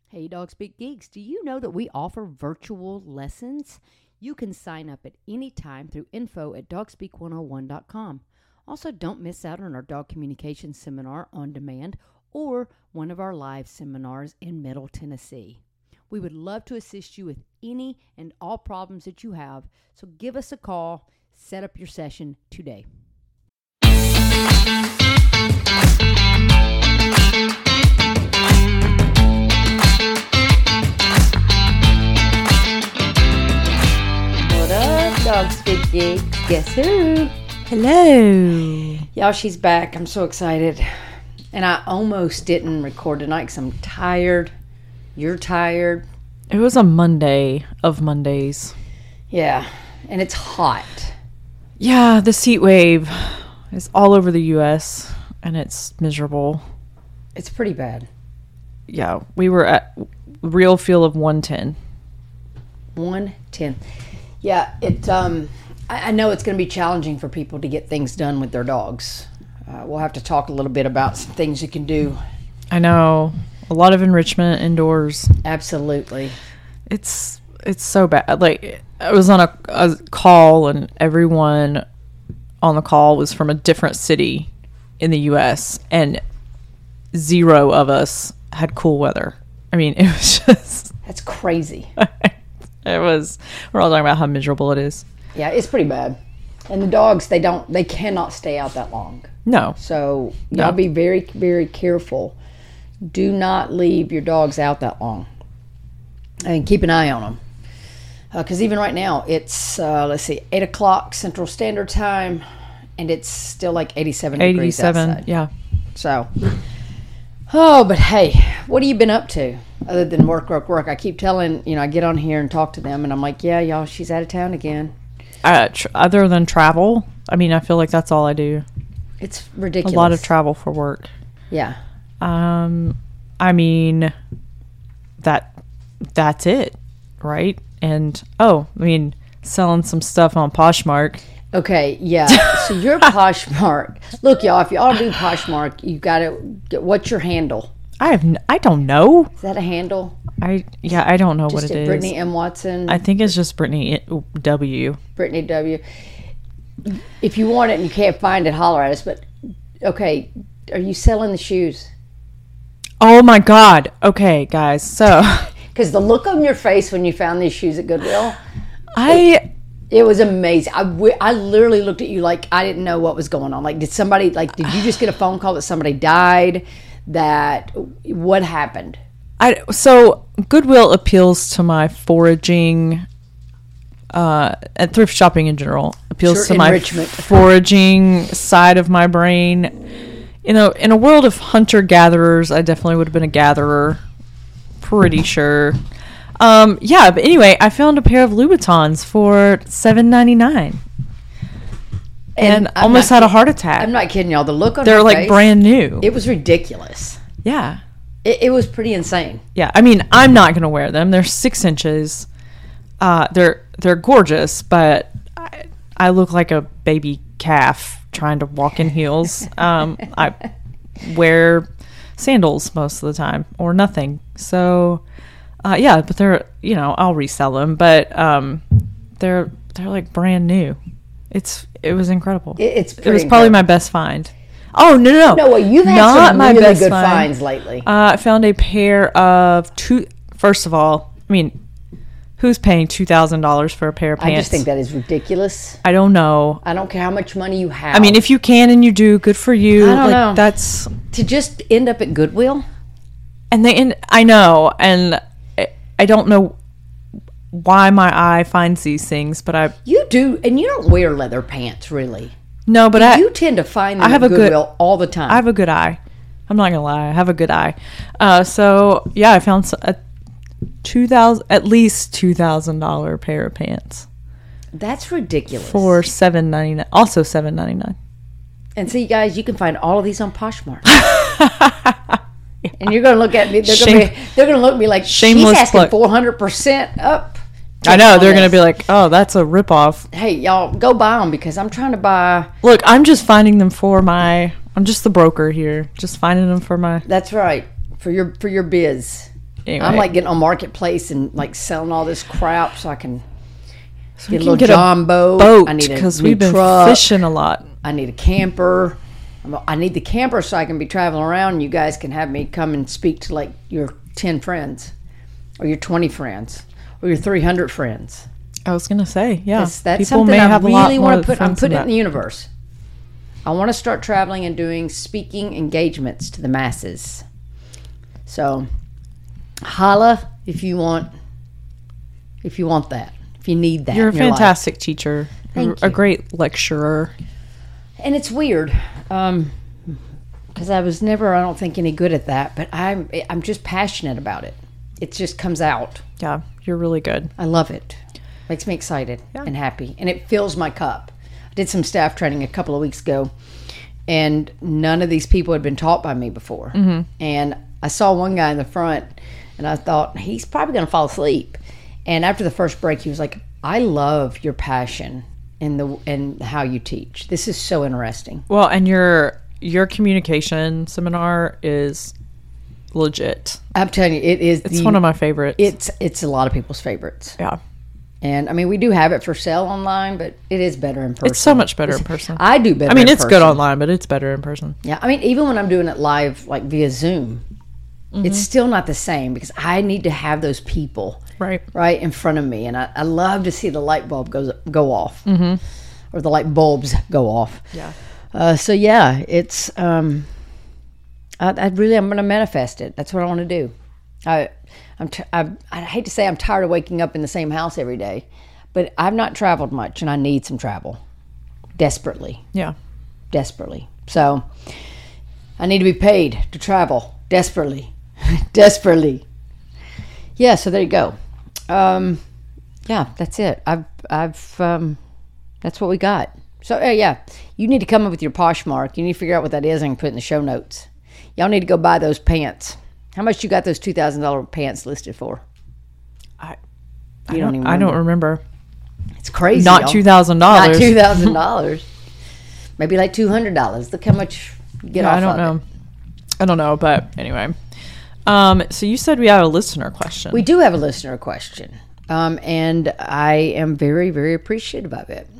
Hey, Dog Speak Geeks, do you know that we offer virtual lessons? You can sign up at any time through info@dogspeak101.com. Also, don't miss out on our dog communication seminar on demand or one of our live seminars in Middle Tennessee. We would love to assist you with any and all problems that you have, so give us a call, set up your session today. What up, Dog Speak Geeks? Guess who? Hello. Y'all, she's back. I'm so excited. And I almost didn't record tonight because I'm tired. You're tired. It was a Monday of Mondays. Yeah. And it's hot. Yeah, this heat wave is all over the U.S. and it's miserable. It's pretty bad. Yeah, we were at real feel of 110. 110. Yeah, I know it's going to be challenging for people to get things done with their dogs. We'll have to talk a little bit about some things you can do. I know. A lot of enrichment indoors. Absolutely. It's so bad. Like, I was on a call and everyone on the call was from a different city in the U.S. and zero of us had cool weather. I mean, it was just... That's crazy. We're all talking about how miserable it is. Yeah, it's pretty bad. And the dogs, they cannot stay out that long. No. So y'all be very, very careful. Do not leave your dogs out that long. And keep an eye on them. Because even right now, it's, 8 o'clock Central Standard Time, and it's still like 87 degrees outside. Yeah. So, but hey, what have you been up to other than work? I keep telling, I get on here and talk to them, and I'm like, yeah, y'all, she's out of town again. Other than travel, I mean, I feel like that's all I do. It's ridiculous. A lot of travel for work. Yeah. I mean, that's it, right? And, selling some stuff on Poshmark. Okay, yeah. So you're Poshmark. Look, y'all, if y'all do Poshmark, you got to get, what's your handle? I don't know. Is that a handle? I don't know what it is. Brittany M. Watson? I think it's just Brittany W. Brittany W. If you want it and you can't find it, holler at us. But, okay, are you selling the shoes? Oh, my God. Okay, guys, so... Because the look on your face when you found these shoes at Goodwill... It was amazing. I literally looked at you like I didn't know what was going on. Like, did you just get a phone call that somebody died? What happened? So Goodwill appeals to my foraging, and thrift shopping in general appeals to my foraging side of my brain. In a world of hunter-gatherers, I definitely would have been a gatherer. Pretty sure. But anyway, I found a pair of Louboutins for $7.99, and almost had a heart attack. I'm not kidding y'all. The look on they're her like face, brand new. It was ridiculous. Yeah, it was pretty insane. Yeah, I mean, I'm not gonna wear them. They're 6 inches. They're gorgeous, but I look like a baby calf trying to walk in heels. I wear sandals most of the time or nothing. So. But they're, I'll resell them, but they're like brand new. It was incredible. It was probably my best find. Oh, no. No, well, you've had not some my really best good find. finds lately. I found a pair of first of all, I mean, who's paying $2,000 for a pair of pants? I just think that is ridiculous. I don't know. I don't care how much money you have. I mean, if you can and you do, good for you. I don't know. That's... To just end up at Goodwill? And I know, and... I don't know why my eye finds these things, but You do, and you don't wear leather pants, really. No, but you tend to find them at Goodwill all the time. I have a good eye. I'm not gonna lie, I have a good eye. I found at least $2,000 pair of pants. That's ridiculous. For $7.99, also $7.99. And see, guys, you can find all of these on Poshmark. Yeah. And you're going to look at me. They're going to look at me like she's asking 400% up. I know they're going to be like, "Oh, that's a ripoff." Hey, y'all, go buy them because I'm trying to buy. Look, I'm just finding them for my. I'm just the broker here, just finding them for my. That's right, for your biz. anyway. I'm like getting on Marketplace and like selling all this crap so I can we get a can little get John boat. boat I need a because new we've been truck. fishing a lot. I need a camper. I need the camper so I can be traveling around and you guys can have me come and speak to like your 10 friends or your 20 friends or your 300 friends. I was gonna say, yeah, That's people something may I have a really lot more want to put. I'm friends than putting it in that. the universe. I want to start traveling and doing speaking engagements to the masses. So, holla if you want that. If you need that, You're a in your life. fantastic teacher. Thank A you. great lecturer. And it's weird, because I was never, I don't think, any good at that. But I'm just passionate about it. It just comes out. Yeah, you're really good. I love it. Makes me excited and happy, and it fills my cup. I did some staff training a couple of weeks ago, and none of these people had been taught by me before. Mm-hmm. And I saw one guy in the front, and I thought he's probably going to fall asleep. And after the first break, he was like, "I love your passion and how you teach. This is so interesting." Well, and your communication seminar is legit. I'm telling you, it is. It's one of my favorites. It's a lot of people's favorites. Yeah. And I mean, we do have it for sale online, but it is better in person. It's so much better in person. I do better. I mean, in it's good person. online, but it's better in person. Yeah, I mean, even when I'm doing it live, like via Zoom, it's still not the same because I need to have those people Right. in front of me, and I love to see the light bulb go off, or the light bulbs go off. Yeah. So yeah, it's I'm going to manifest it. That's what I want to do. I hate to say I'm tired of waking up in the same house every day, but I've not traveled much, and I need some travel desperately. Yeah. So I need to be paid to travel desperately. Desperately. Yeah, so there you go. Yeah, that's it. I've that's what we got. So yeah, you need to come up with your Poshmark. You need to figure out what that is and put it in the show notes. Y'all need to go buy those pants. How much you got those $2,000 pants listed for? I don't don't remember. It's crazy. Not y'all. $2,000. Not $2,000. Maybe like $200. Look how much you get off I don't of know. it. I don't know, but anyway. So you said we had a listener question. We do have a listener question, and I am very, very appreciative of it.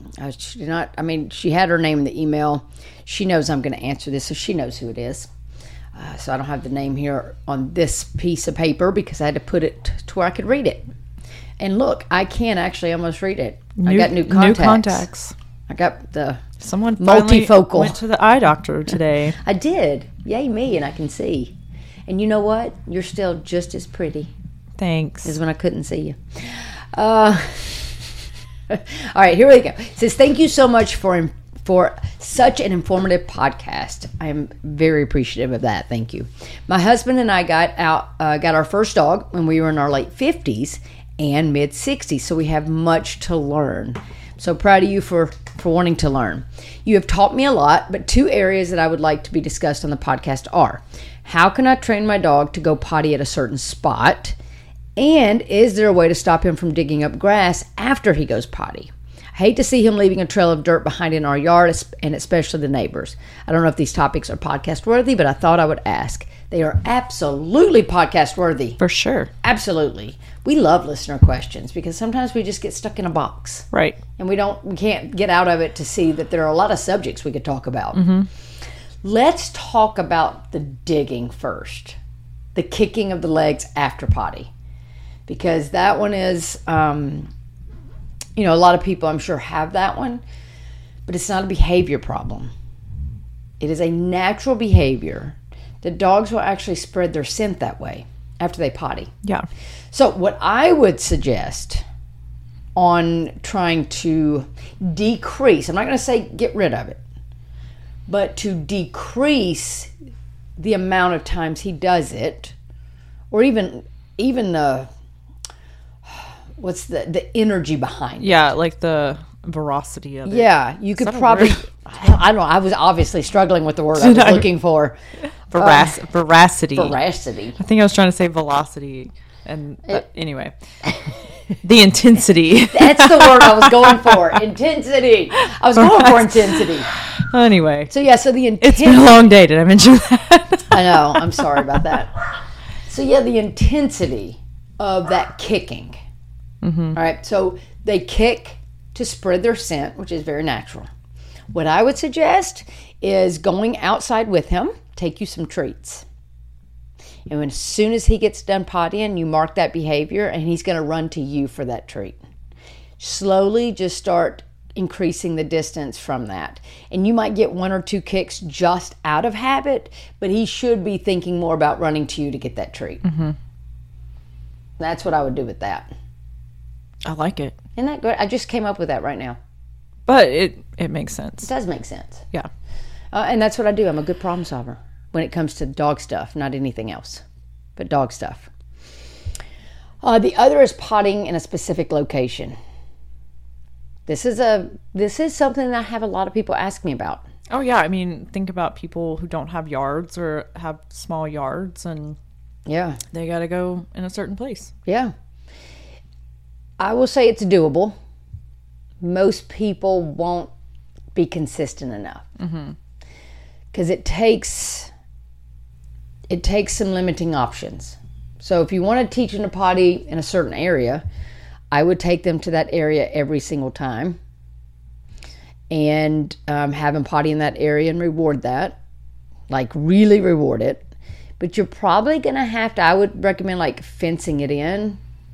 She had her name in the email. She knows I'm going to answer this, so she knows who it is. So I don't have the name here on this piece of paper because I had to put it to where I could read it. And look, I can actually almost read it. I got new contacts. I got the Someone finally multifocal. went to the eye doctor today. I did. Yay me, and I can see. And you know what? You're still just as pretty Thanks. as when I couldn't see you. All right, here we go. It says, thank you so much for such an informative podcast. I am very appreciative of that. Thank you. My husband and I got our first dog when we were in our late 50s and mid 60s, so we have much to learn. So proud of you for wanting to learn. You have taught me a lot, but two areas that I would like to be discussed on the podcast are: how can I train my dog to go potty at a certain spot? And is there a way to stop him from digging up grass after he goes potty? I hate to see him leaving a trail of dirt behind in our yard, and especially the neighbors. I don't know if these topics are podcast worthy, but I thought I would ask. They are absolutely podcast worthy. For sure. Absolutely. We love listener questions because sometimes we just get stuck in a box. Right. And we can't get out of it to see that there are a lot of subjects we could talk about. Mm-hmm. Let's talk about the digging first. The kicking of the legs after potty. Because that one is, a lot of people I'm sure have that one, but it's not a behavior problem. It is a natural behavior. The dogs will actually spread their scent that way after they potty. Yeah. So what I would suggest on trying to decrease, I'm not going to say get rid of it, but to decrease the amount of times he does it, or even the what's the energy behind it. Yeah, like the veracity of it. Yeah, you could that a probably, word? I don't know, I was obviously struggling with the word I was looking for. Veracity. Veracity. I think I was trying to say velocity. And anyway, the intensity. That's the word I was going for. Intensity. I was going for intensity. Anyway. So yeah, so the It's intensity. been a long day. Did I mention that? I know. I'm sorry about that. So yeah, the intensity of that kicking. All right, so they kick to spread their scent, which is very natural. What I would suggest is going outside with him, take you some treats. And as soon as he gets done pottying, you mark that behavior and he's going to run to you for that treat. Slowly just start increasing the distance from that. And you might get 1 or 2 kicks just out of habit, but he should be thinking more about running to you to get that treat. That's what I would do with that. I like it. Isn't that good? I just came up with that right now. But it makes sense. It does make sense. Yeah. And that's what I do. I'm a good problem solver when it comes to dog stuff, not anything else, but dog stuff. The other is potting in a specific location. This is something that I have a lot of people ask me about. Oh, yeah. I mean, think about people who don't have yards or have small yards, and Yeah. they got to go in a certain place. Yeah. I will say it's doable. Most people won't be consistent enough. Because it takes some limiting options. So if you want to teach them to potty in a certain area, I would take them to that area every single time and have them potty in that area and reward that, like really reward it. But you're probably going to have to, I would recommend like fencing it in,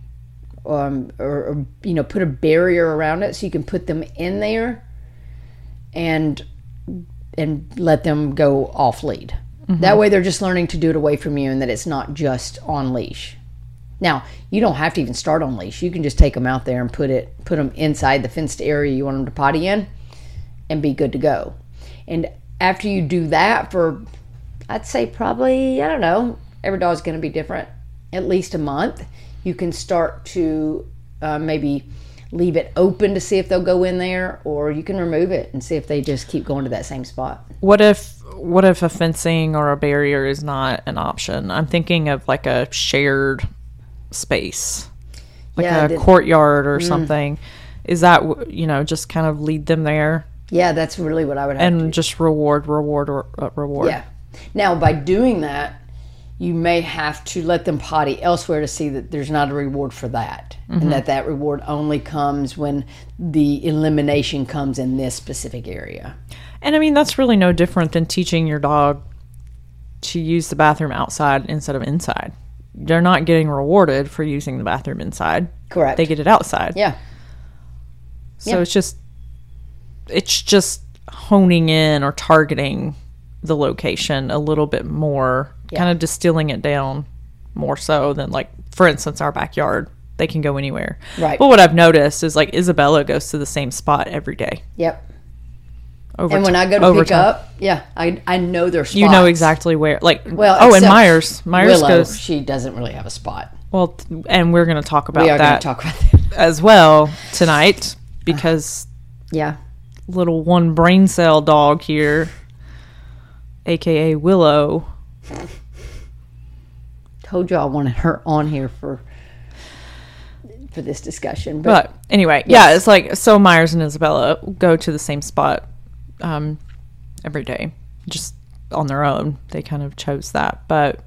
or put a barrier around it so you can put them in there and let them go off lead. That way they're just learning to do it away from you, and that it's not just on leash. Now, you don't have to even start on leash. You can just take them out there and put them inside the fenced area you want them to potty in and be good to go. And after you do that for, I'd say probably, I don't know, every dog's going to be different, at least a month, you can start to maybe leave it open to see if they'll go in there, or you can remove it and see if they just keep going to that same spot. What if a fencing or a barrier is not an option? I'm thinking of like a shared space, like a courtyard or something. Is that, just kind of lead them there? Yeah, that's really what I would have to do. Just reward. Yeah. Now, by doing that, you may have to let them potty elsewhere to see that there's not a reward for that. And that reward only comes when the elimination comes in this specific area. And I mean, that's really no different than teaching your dog to use the bathroom outside instead of inside. They're not getting rewarded for using the bathroom inside. Correct. They get it outside. Yeah. So it's just honing in or targeting the location a little bit more, kind of distilling it down more so than, like, for instance, our backyard. They can go anywhere. Right. But what I've noticed is, like, Isabella goes to the same spot every day. Yep. And when I go to pick up, I know their spots. You know exactly where. Like, and Myers Willow, goes. she doesn't really have a spot. Well, and we're going to talk about that. Going to talk about that as well tonight, because little one brain cell dog here, aka Willow. Told you I wanted her on here for this discussion, but anyway, it's like, so Myers and Isabella go to the same spot every day, just on their own. They kind of chose that, but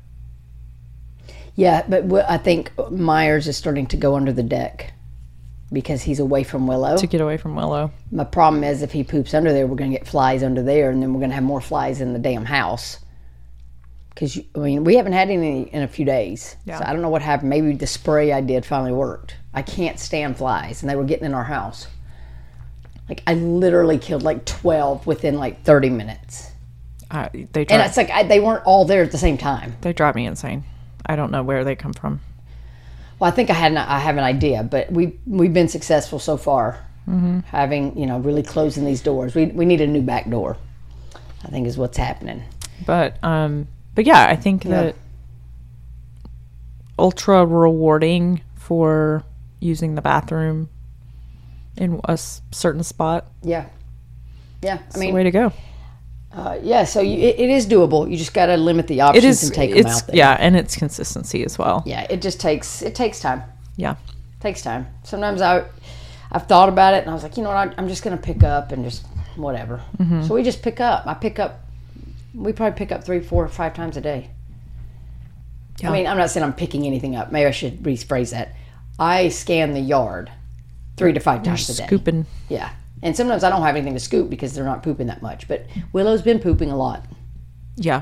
I think Myers is starting to go under the deck because he's away from Willow. To get away from Willow. My problem is if he poops under there, we're going to get flies under there, and then we're going to have more flies in the damn house. Because, we haven't had any in a few days. Yeah. So I don't know what happened. Maybe the spray I did finally worked. I can't stand flies, and they were getting in our house. Like, I literally killed like 12 within like 30 minutes. And it's like they weren't all there at the same time. They drive me insane. I don't know where they come from. Well, I think I have an idea, but we've been successful so far. Having, really closing these doors. We need a new back door, I think, is what's happening. But yeah, I think that ultra rewarding for using the bathroom in a certain spot. Yeah. It's the way to go. So it is doable. You just got to limit the options and take them out there. Yeah, and it's consistency as well. Yeah, it takes time. Yeah. It takes time. Sometimes I've thought about it, and I was like, you know what, I'm just going to pick up and just whatever. So we just pick up. We probably pick up 3, 4, 5 times a day. I mean, I'm not saying I'm picking anything up. Maybe I should rephrase that. I scan the yard 3 to 5 times a day. Scooping. Yeah. And sometimes I don't have anything to scoop because they're not pooping that much. But Willow's been pooping a lot. Yeah.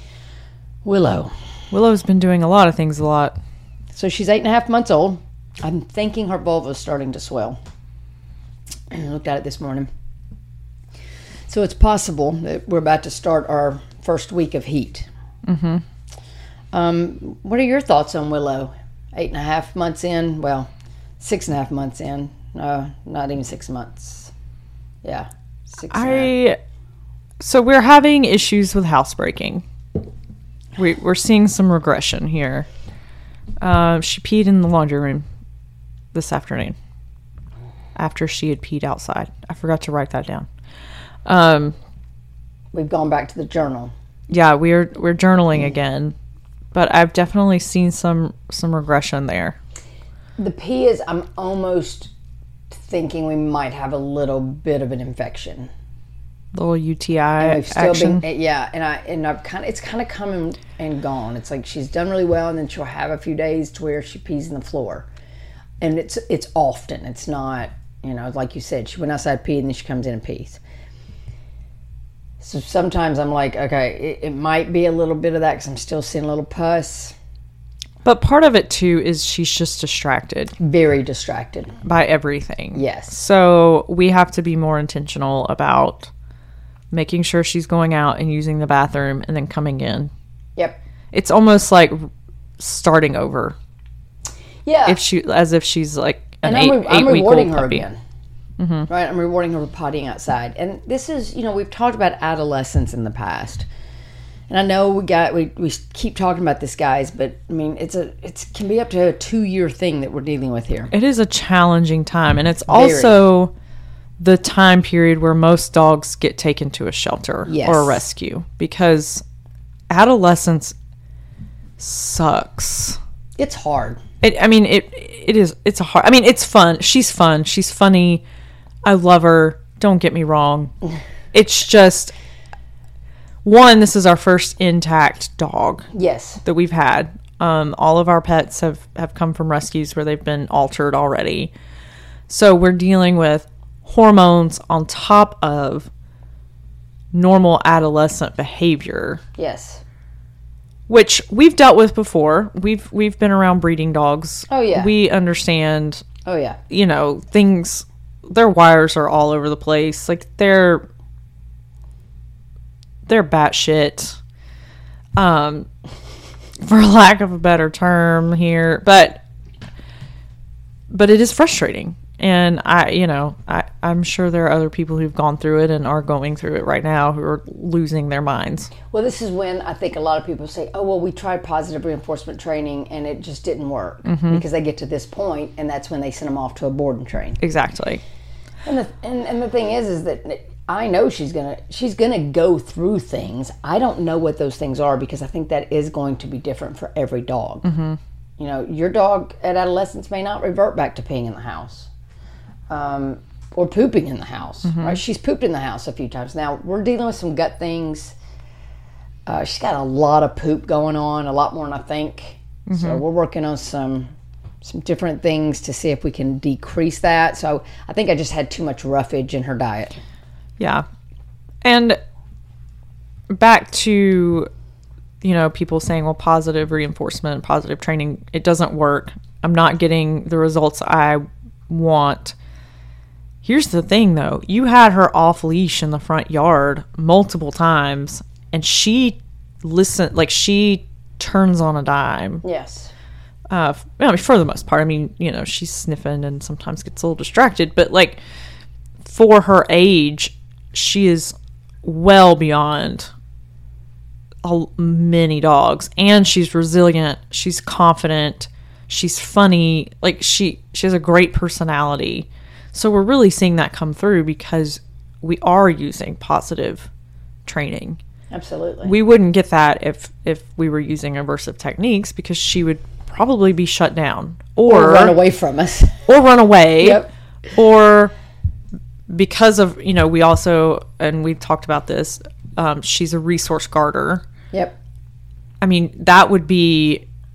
Willow's been doing a lot of things a lot. So she's 8.5 months old. I'm thinking her vulva is starting to swell. I looked at it this morning. So it's possible that we're about to start our first week of heat. Mm-hmm. What are your thoughts on Willow? 8.5 months in. Well, 6.5 months in. Not even 6 months. Yeah. 6.5. So we're having issues with housebreaking. We're seeing some regression here. She peed in the laundry room this afternoon after she had peed outside. I forgot to write that down. We've gone back to the journal. Yeah, we're journaling again, but I've definitely seen some regression there. The pee is, I'm almost thinking we might have a little bit of an infection. Little UTI and we've still action. I've it's kind of come and gone. It's like she's done really well, and then she'll have a few days to where she pees in the floor, and it's often. It's not, like you said, she went outside, peed, and then she comes in and pees. So sometimes I'm like, okay, it might be a little bit of that because I'm still seeing a little pus. But part of it too is she's just distracted. Very distracted by everything. Yes. So we have to be more intentional about making sure she's going out and using the bathroom and then coming in. Yep. It's almost like starting over. Yeah. As if she's like an I'm rewarding her puppy. again. Mm-hmm. Right. I'm rewarding her for pottying outside. And this is, we've talked about adolescence in the past. And I know we keep talking about this, guys, but I mean, it can be up to a 2-year thing that we're dealing with here. It is a challenging time, and it's also the time period where most dogs get taken to a shelter or a rescue, because adolescence sucks. It's hard. It's hard. I mean, it's fun. She's fun. She's funny. I love her. Don't get me wrong. It's just, one, this is our first intact dog. Yes. That we've had. All of our pets have come from rescues where they've been altered already. So we're dealing with hormones on top of normal adolescent behavior. Yes. Which we've dealt with before. We've been around breeding dogs. Oh, yeah. We understand. Oh, yeah. Things, their wires are all over the place. Like, they're batshit. For lack of a better term here. But it is frustrating. And I'm sure there are other people who've gone through it and are going through it right now who are losing their minds. Well, this is when I think a lot of people say, oh, well, we tried positive reinforcement training and it just didn't work, because they get to this point and that's when they send them off to a board and train. Exactly. And the thing is that I know she's gonna go through things. I don't know what those things are, because I think that is going to be different for every dog. Mm-hmm. Your dog at adolescence may not revert back to peeing in the house. Or pooping in the house, right? She's pooped in the house a few times. Now, we're dealing with some gut things. She's got a lot of poop going on, a lot more than I think. Mm-hmm. So we're working on some different things to see if we can decrease that. So I think I just had too much roughage in her diet. Yeah. And back to, people saying, well, positive reinforcement, positive training, it doesn't work. I'm not getting the results I want. Here's the thing, though. You had her off leash in the front yard multiple times, and she turns on a dime. Yes. For the most part. I mean, she's sniffing and sometimes gets a little distracted, but for her age, she is well beyond many dogs, and she's resilient. She's confident. She's funny. She has a great personality. So we're really seeing that come through because we are using positive training. Absolutely. We wouldn't get that if we were using aversive techniques, because she would probably be shut down or run away from us. Or run away. Yep. Or because of, we also, and we've talked about this, she's a resource guarder. Yep. I mean, that would be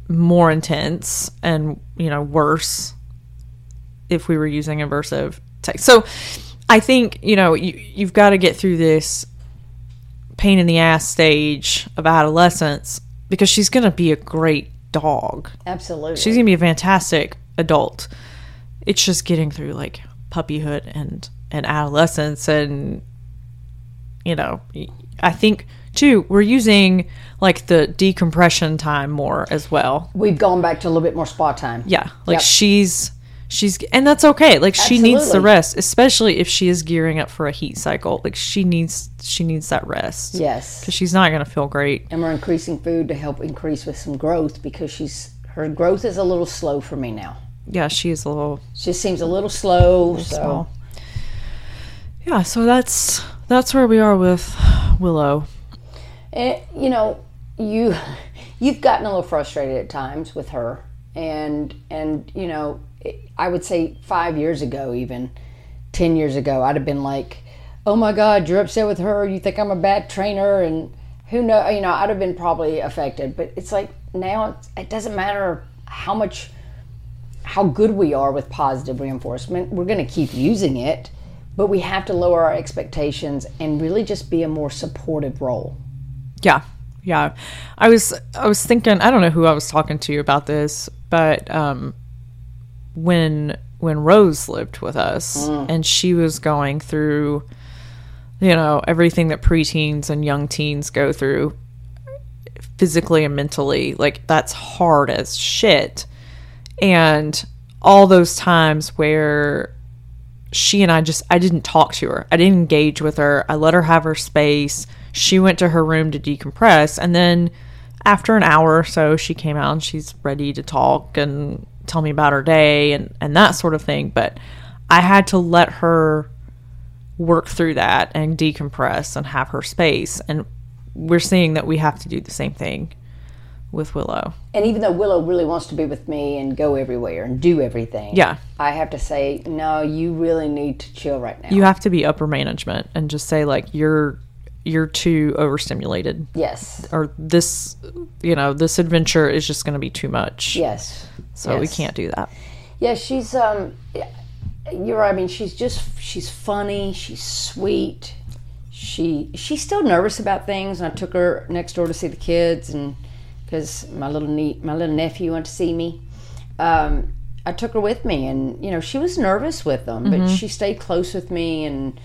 more intense and, worse if we were using aversive text. So I think, you've got to get through this pain in the ass stage of adolescence, because she's going to be a great dog. Absolutely. She's going to be a fantastic adult. It's just getting through like puppyhood and adolescence. And, I think too, we're using like the decompression time more as well. We've gone back to a little bit more spa time. Yeah. Like Yep. she's, and that's okay. Like she needs the Absolutely. rest, especially if she is gearing up for a heat cycle. Like she needs that rest. Yes. Because she's not going to feel great. And we're increasing food to help increase with some growth, because her growth is a little slow for me now. Yeah, she is a little She just seems a little slow. small. Yeah, so that's where we are with Willow. And, you've gotten a little frustrated at times with her, and I would say 5 years ago, even 10 years ago, I'd have been like, oh my God, you're upset with her, you think I'm a bad trainer, and who knows, I'd have been probably affected. But it's like now it doesn't matter how good we are with positive reinforcement. We're going to keep using it, but we have to lower our expectations and really just be a more supportive role. Yeah. I was thinking, I don't know who I was talking to about this, but when Rose lived with us and she was going through, everything that preteens and young teens go through physically and mentally, like that's hard as shit. And all those times where she and I didn't talk to her. I didn't engage with her. I let her have her space. She went to her room to decompress. And then after an hour or so, she came out and she's ready to talk and tell me about her day and that sort of thing. But I had to let her work through that and decompress and have her space. And we're seeing that we have to do the same thing with Willow. And even though Willow really wants to be with me and go everywhere and do everything, Yeah. I have to say, no, you really need to chill right now. You have to be upper management and just say like you're too overstimulated. Yes. Or this this adventure is just going to be too much. Yes. So we Yes. can't do that. Yeah, she's you're right. I mean, she's funny, she's sweet. She's still nervous about things, and I took her next door to see the kids, and because my little nephew went to see me. I took her with me, and she was nervous with them, but she stayed close with me, and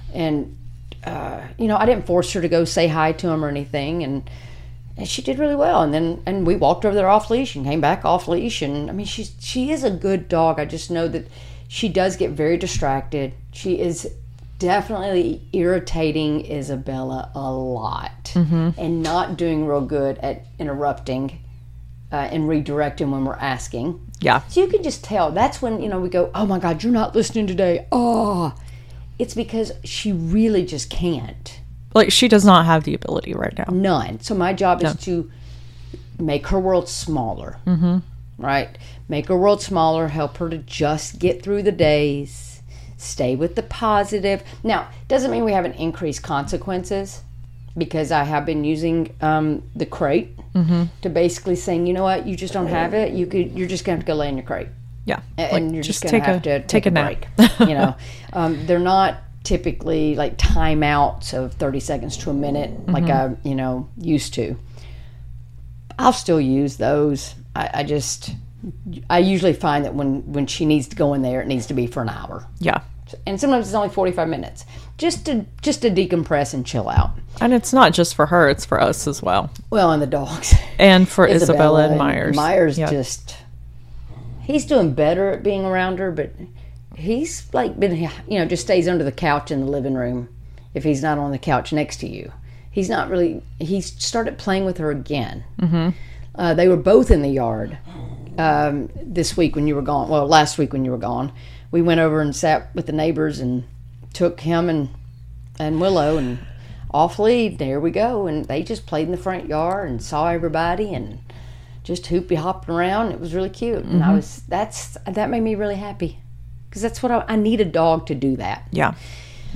I didn't force her to go say hi to him or anything, and she did really well. And we walked over there off leash and came back off leash, and I mean she is a good dog. I just know that she does get very distracted. She is definitely irritating Isabella a lot, and not doing real good at interrupting and redirecting when we're asking. Yeah. So you can just tell. That's when we go, oh my God, you're not listening today. Oh, it's because she really just can't. Like she does not have the ability right now. None. So my job is to make her world smaller. Right? Make her world smaller, help her to just get through the days, stay with the positive. Now, doesn't mean we haven't increased consequences, because I have been using the crate to basically saying, you know what, you just don't have it. You're just going to have to go lay in your crate. Yeah. And you're just going to have to take a nap. break. They're not typically like timeouts of 30 seconds to a minute like I used to. I'll still use those. I usually find that when she needs to go in there, it needs to be for an hour. Yeah. And sometimes it's only 45 minutes just to decompress and chill out. And it's not just for her, it's for us as well. Well, and the dogs. And for Isabella and Myers. Myers Yeah. he's doing better at being around her, but he's like been, just stays under the couch in the living room if he's not on the couch next to you. He's started playing with her again. They were both in the yard this week when you were gone. Well, last week when you were gone. We went over and sat with the neighbors and took him and Willow and off lead. There we go. And they just played in the front yard and saw everybody and just hoopy hopping around. It was really cute. And that made me really happy, because that's what I need a dog to do that. Yeah.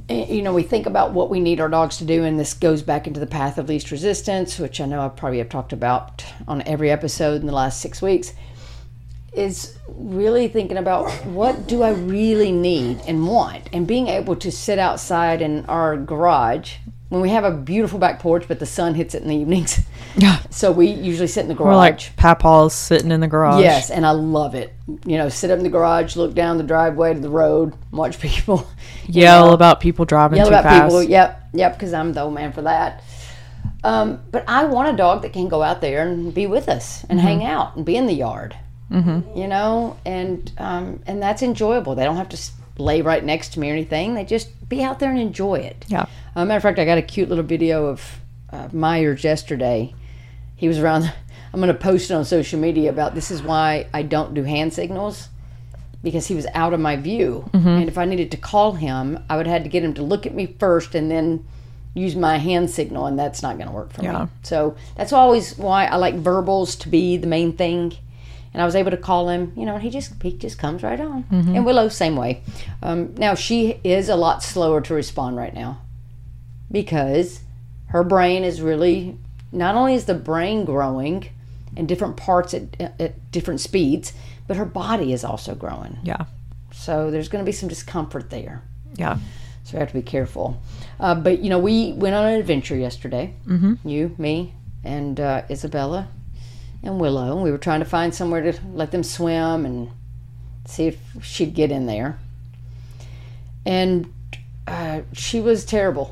you know, we think about what we need our dogs to do, and this goes back into the path of least resistance, which I know I probably have talked about on every episode in the last 6 weeks, is really thinking about what do I really need and want, and being able to sit outside in our garage when we have a beautiful back porch, but the sun hits it in the evenings. Yeah. So we usually sit in the garage. We're like papaws sitting in the garage. Yes, and I love it. You know, sit up in the garage, look down the driveway to the road, watch people Yell about people driving too fast. People. Yep, because I'm the old man for that. But I want a dog that can go out there and be with us and hang out and be in the yard. You know, and that's enjoyable. They don't have to lay right next to me or anything. They just be out there and enjoy it. Yeah. Matter of fact, I got a cute little video of Myers yesterday. He was around. I'm going to post it on social media about this is why I don't do hand signals, because he was out of my view. And if I needed to call him, I would have had to get him to look at me first and then use my hand signal, and that's not going to work for me. So that's always why I like verbals to be the main thing. And I was able to call him, you know, and he just comes right on. And Willow, same way. Now, she is a lot slower to respond right now because her brain is really, not only is the brain growing in different parts at different speeds, but her body is also growing. Yeah. So there's going to be some discomfort there. Yeah. So we have to be careful. But, you know, we went on an adventure yesterday. You, me, and Isabella and Willow. We were trying to find somewhere to let them swim and see if she'd get in there. And she was terrible.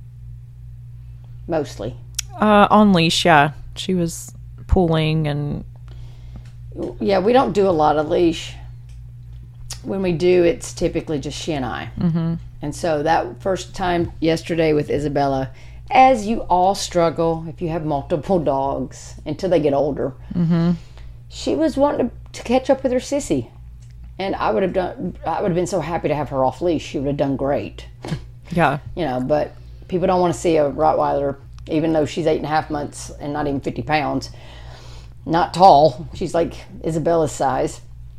Mostly. On leash, yeah. She was pulling and... Yeah, we don't do a lot of leash. When we do, it's typically just she and I. And so that first time yesterday with Isabella, as you all struggle if you have multiple dogs until they get older, she was wanting to catch up with her sissy. And I would have been so happy to have her off leash. She would have done great. Yeah. You know, but people don't want to see a Rottweiler, even though she's 8.5 months and not even 50 pounds. Not tall. She's like Isabella's size.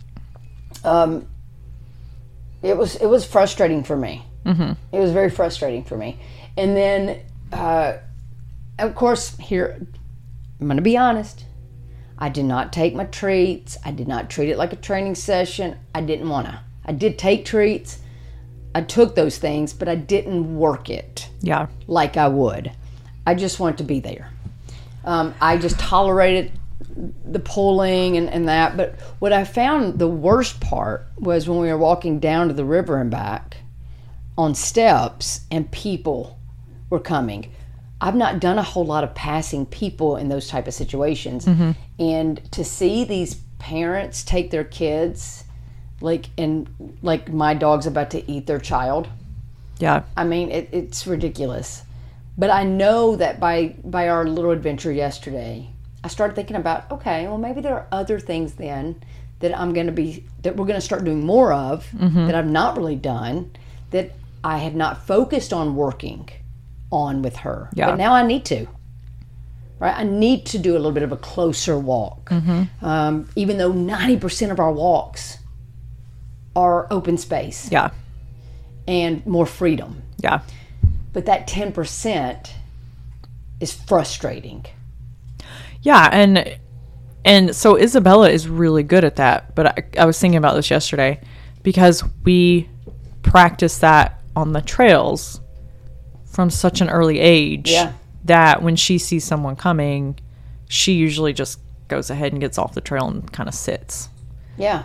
It was frustrating for me. It was very frustrating for me. And then, of course, here, I'm going to be honest. I did not take my treats. I did not treat it like a training session. I didn't want to. I did take treats. I took those things, but I didn't work it. Yeah. Like I would. I just wanted to be there. I just tolerated the pulling and that. But what I found the worst part was when we were walking down to the river and back on steps and people were coming. I've not done a whole lot of passing people in those type of situations. And to see these parents take their kids, like my dog's about to eat their child. Yeah. I mean, it's ridiculous. But I know that by our little adventure yesterday, I started thinking about, okay, well, maybe there are other things then that we're going to start doing more of, that I've not really done, that I have not focused on working on with her. Yeah. But now I need to. Right? I need to do a little bit of a closer walk. Even though 90% of our walks are open space. Yeah. And more freedom. Yeah. But that 10% is frustrating. Yeah, and so Isabella is really good at that. But I was thinking about this yesterday because we practice that on the trails from such an early age that when she sees someone coming, she usually just goes ahead and gets off the trail and kind of sits. Yeah.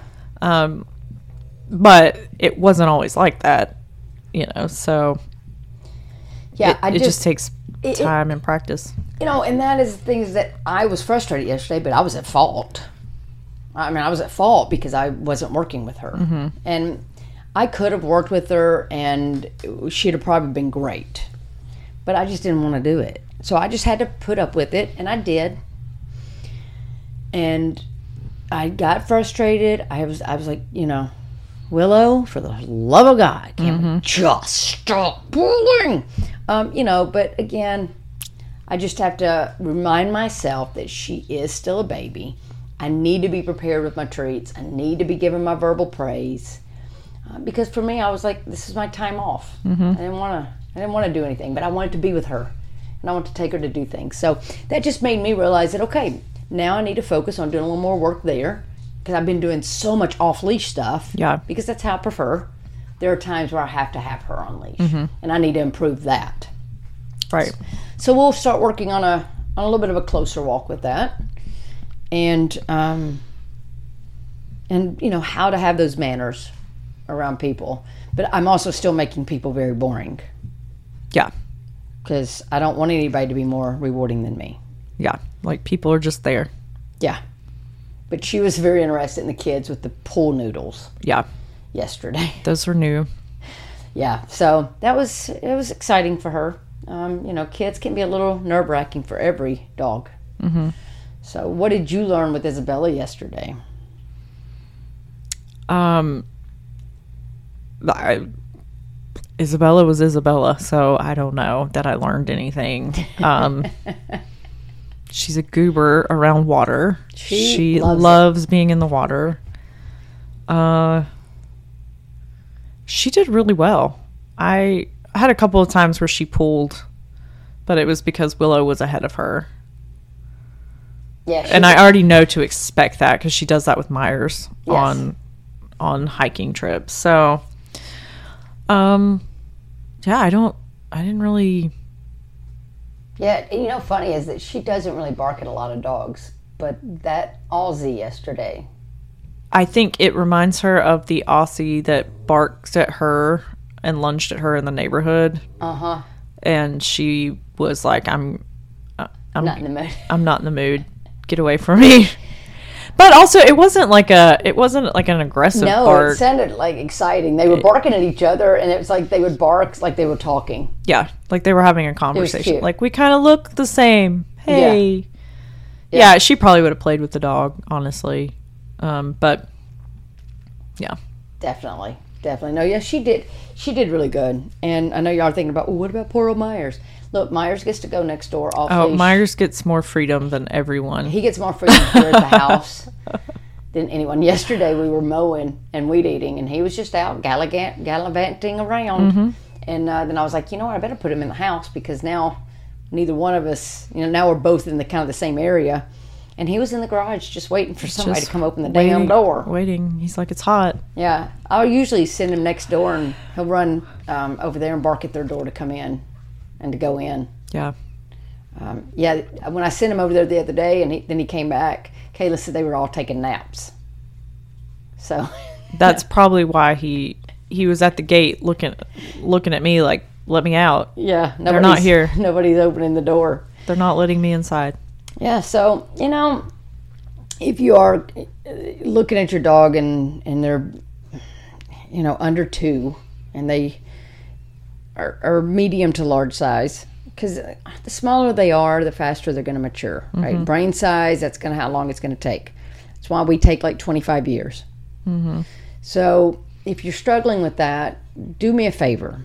But it wasn't always like that, you know, so yeah, it just takes time and practice. You know, and that is the things that I was frustrated yesterday, but I was at fault. I mean, I was at fault because I wasn't working with her. And I could have worked with her and she'd have probably been great. But I just didn't want to do it. So I just had to put up with it, and I did. And I got frustrated. I was like, you know, Willow, for the love of God, can't we just stop pulling? You know, but again, I just have to remind myself that she is still a baby. I need to be prepared with my treats. I need to be giving my verbal praise. Because for me, I was like, this is my time off. I didn't want to do anything, but I wanted to be with her, and I wanted to take her to do things. So that just made me realize that, okay, now I need to focus on doing a little more work there, because I've been doing so much off-leash stuff. Yeah. Because that's how I prefer. There are times where I have to have her on leash, and I need to improve that. Right. So we'll start working on a little bit of a closer walk with that, and how to have those manners around people. But I'm also still making people very boring, Yeah. because I don't want anybody to be more rewarding than me. Yeah. Like, people are just there. Yeah. But she was very interested in the kids with the pool noodles Yeah. yesterday. Those were new. Yeah, so it was exciting for her. Kids can be a little nerve-wracking for every dog. So what did you learn with Isabella yesterday? Isabella was Isabella, so I don't know that I learned anything. She's a goober around water. She loves being in the water. She did really well. I had a couple of times where she pulled, but it was because Willow was ahead of her. Yeah, and I already know to expect that, because she does that with Myers Yes. on hiking trips. So, yeah, I didn't really. Yeah, funny is that she doesn't really bark at a lot of dogs, but that Aussie yesterday. I think it reminds her of the Aussie that barked at her and lunged at her in the neighborhood. And she was like, I'm Not in the mood. I'm not in the mood. Get away from me. But also, it wasn't like an aggressive bark. It sounded like exciting. They were barking at each other, and it was like they would bark like they were talking. Yeah, like they were having a conversation. cute. Like, we kind of look the same. Hey. Yeah, she probably would have played with the dog, honestly. But yeah. Definitely. No, yeah, she did really good. And I know y'all are thinking about, what about poor old Myers? Look, Myers gets to go next door off leash. Myers gets more freedom than everyone. He gets more freedom here at the house than anyone. Yesterday we were mowing and weed eating, and he was just out gallivanting around. And then I was like, I better put him in the house, because now neither one of us, now we're both in the kind of the same area. And he was in the garage just waiting for somebody to come open the damn door. Waiting. He's like, it's hot. Yeah. I'll usually send him next door, and he'll run over there and bark at their door to come in and to go in. Yeah. When I sent him over there the other day, and then he came back, Kayla said they were all taking naps. So that's probably why he was at the gate looking at me like, let me out. Yeah. They're not here. Nobody's opening the door. They're not letting me inside. Yeah, so, if you are looking at your dog and they're, under 2, and they are medium to large size, because the smaller they are, the faster they're going to mature, right? Brain size, that's how long it's going to take. That's why we take like 25 years. So if you're struggling with that, do me a favor.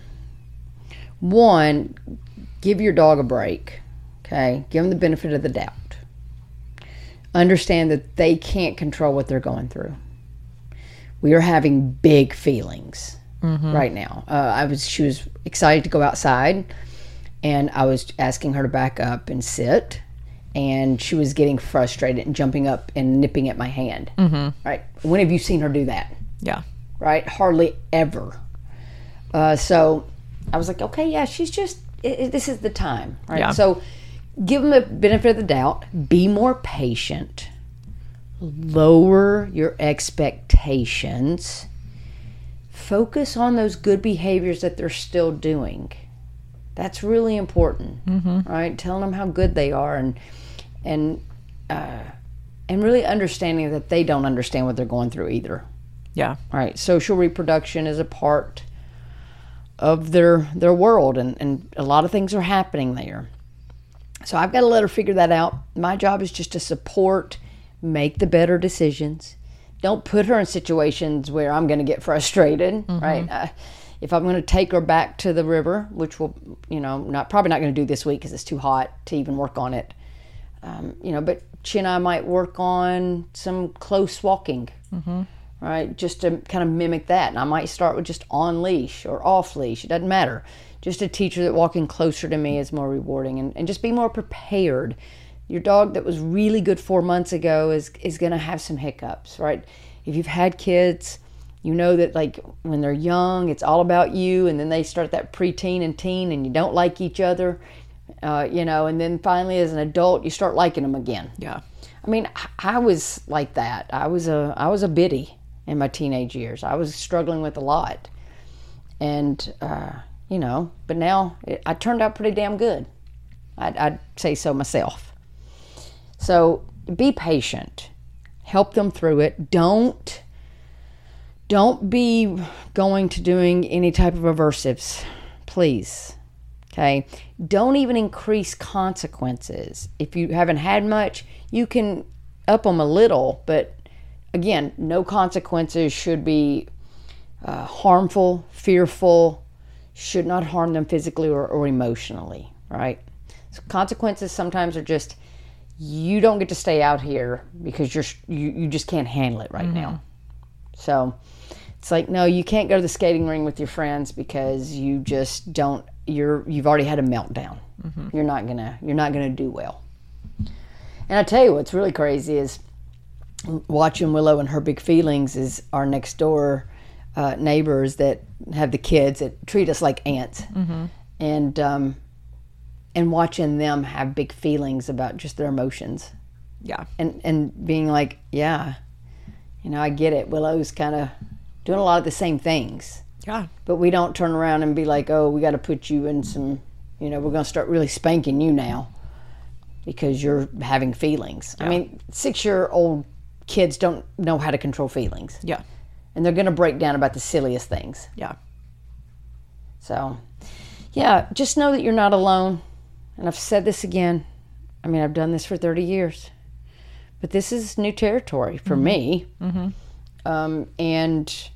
1, give your dog a break, okay? Give them the benefit of the doubt. Understand that they can't control what they're going through. We are having big feelings right now. She was excited to go outside, and I was asking her to back up and sit, and she was getting frustrated and jumping up and nipping at my hand. Right? When have you seen her do that? Yeah. Right? Hardly ever. So I was like, okay, yeah, she's just, this is the time. Right? Yeah. So give them the benefit of the doubt. Be more patient. Lower your expectations. Focus on those good behaviors that they're still doing. That's really important, right? Telling them how good they are, and really understanding that they don't understand what they're going through either. Yeah. Right. Social reproduction is a part of their world, and a lot of things are happening there. So I've got to let her figure that out. My job is just to support, make the better decisions. Don't put her in situations where I'm going to get frustrated, right? If I'm going to take her back to the river, which we'll, probably not going to do this week because it's too hot to even work on it. But she and I might work on some close walking, right? Just to kind of mimic that. And I might start with just on leash or off leash. It doesn't matter. Just to teach her that walking closer to me is more rewarding, and just be more prepared. Your dog that was really good 4 months ago is going to have some hiccups, right? If you've had kids, you know that like when they're young, it's all about you, and then they start that preteen and teen, and you don't like each other, and then finally as an adult, you start liking them again. Yeah. I mean, I was like that. I was a biddy in my teenage years. I was struggling with a lot, and but now I turned out pretty damn good. I'd say so myself. So be patient. Help them through it. Don't be going to doing any type of aversives, please. Okay? Don't even increase consequences. If you haven't had much, you can up them a little, but again, no consequences should be harmful, fearful, should not harm them physically or emotionally, right? So consequences sometimes are just, you don't get to stay out here because you just can't handle it right now. So it's like, no, you can't go to the skating ring with your friends because you just don't. You've already had a meltdown. You're not gonna do well. And I tell you what's really crazy is watching Willow and her big feelings is our next door neighbors that have the kids that treat us like ants, and watching them have big feelings about just their emotions. Yeah. And being like, yeah, I get it. Willow's kind of doing a lot of the same things. Yeah. But we don't turn around and be like, oh, we got to put you in some, we're going to start really spanking you now because you're having feelings. Yeah. I mean, 6-year-old kids don't know how to control feelings. Yeah. And they're going to break down about the silliest things. Yeah. So, yeah, just know that you're not alone. And I've said this again. I mean, I've done this for 30 years. But this is new territory for me. And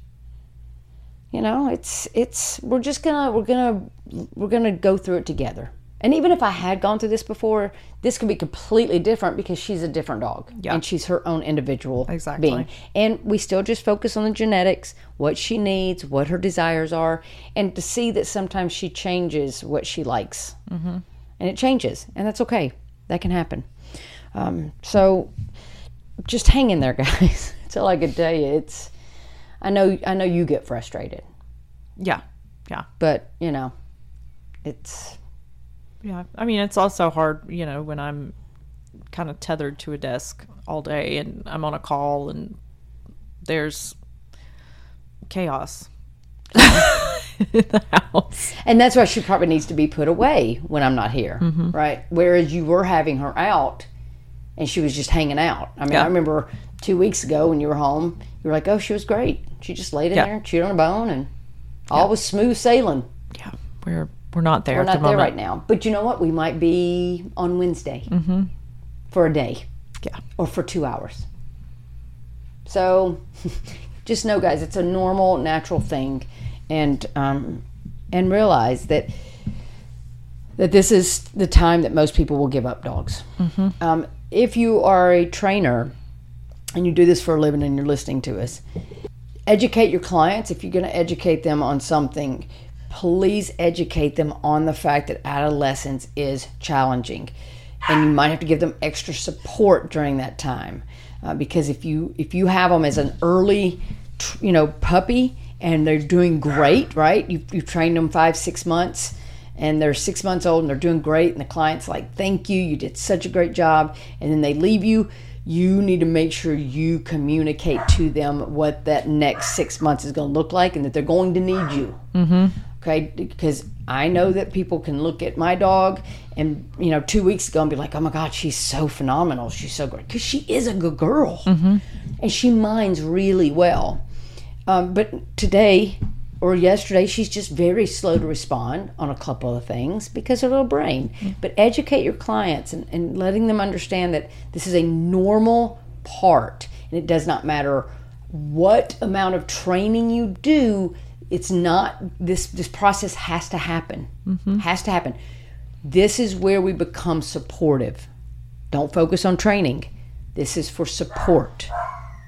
we're gonna go through it together. And even if I had gone through this before, this could be completely different because she's a different dog. Yeah. And she's her own individual Exactly. being. And we still just focus on the genetics, what she needs, what her desires are, and to see that sometimes she changes what she likes. And it changes, and that's okay. That can happen. So just hang in there, guys. That's all I could tell you. I know you get frustrated. Yeah. Yeah. But, it's... Yeah. I mean, it's also hard, when I'm kind of tethered to a desk all day and I'm on a call and there's chaos in the house. And that's why she probably needs to be put away when I'm not here, right? Whereas you were having her out and she was just hanging out. I mean, I remember 2 weeks ago when you were home, you were like, oh, she was great. She just laid in there and chewed on a bone and all was smooth sailing. Yeah, we're not there. We're not at the there moment. right now. But you know what? We might be on Wednesday for a day. Yeah. Or for 2 hours. So just know, guys, it's a normal, natural thing. And realize that this is the time that most people will give up dogs. If you are a trainer and you do this for a living and you're listening to us, educate your clients. If you're going to educate them on something, please educate them on the fact that adolescence is challenging, and you might have to give them extra support during that time, because if you have them as an early puppy and they're doing great, right? You've trained them 5-6 months and they're 6 months old and they're doing great, and the client's like, thank you did such a great job, and then they leave you. You need to make sure you communicate to them what that next 6 months is going to look like and that they're going to need you. Okay, because I know that people can look at my dog and 2 weeks ago and be like, oh my God, she's so phenomenal, she's so great, because she is a good girl and she minds really well. But today or yesterday, she's just very slow to respond on a couple of things because of her little brain. But educate your clients and letting them understand that this is a normal part, and it does not matter what amount of training you do. It's not, this process has to happen. Has to happen. This is where we become supportive. Don't focus on training. This is for support.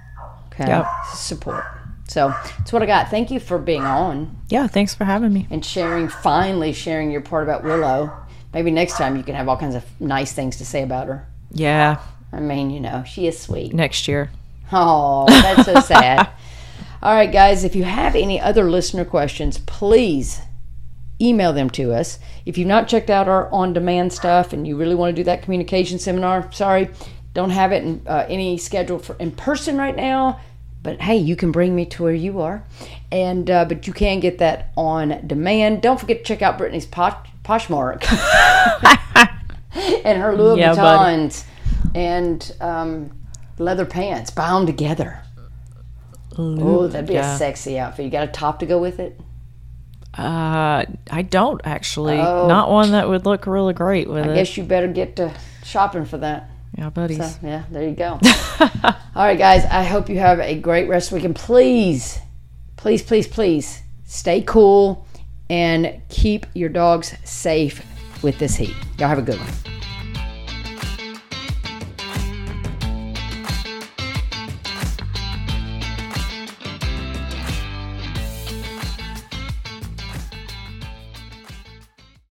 Okay. Yep. Support. So that's what I got. Thank you for being on Yeah, thanks for having me. and finally sharing your part about Willow. Maybe next time you can have all kinds of nice things to say about her. Yeah, I mean, she is sweet. next year. Oh, that's so sad. All right, guys, if you have any other listener questions, please email them to us. If you've not checked out our on-demand stuff and you really want to do that communication seminar, sorry, don't have it in any schedule for in person right now. But hey, you can bring me to where you are, and but you can get that on demand. Don't forget to check out Brittany's Poshmark and her Louis Vuittons and leather pants. Buy them together. Oh, that'd be a sexy outfit. You got a top to go with it? I don't actually. Not one that would look really great with it. I guess you better get to shopping for that. Yeah, buddies. So, yeah, there you go. All right, guys, I hope you have a great rest of the week. And please, please, please, please stay cool and keep your dogs safe with this heat. Y'all have a good one.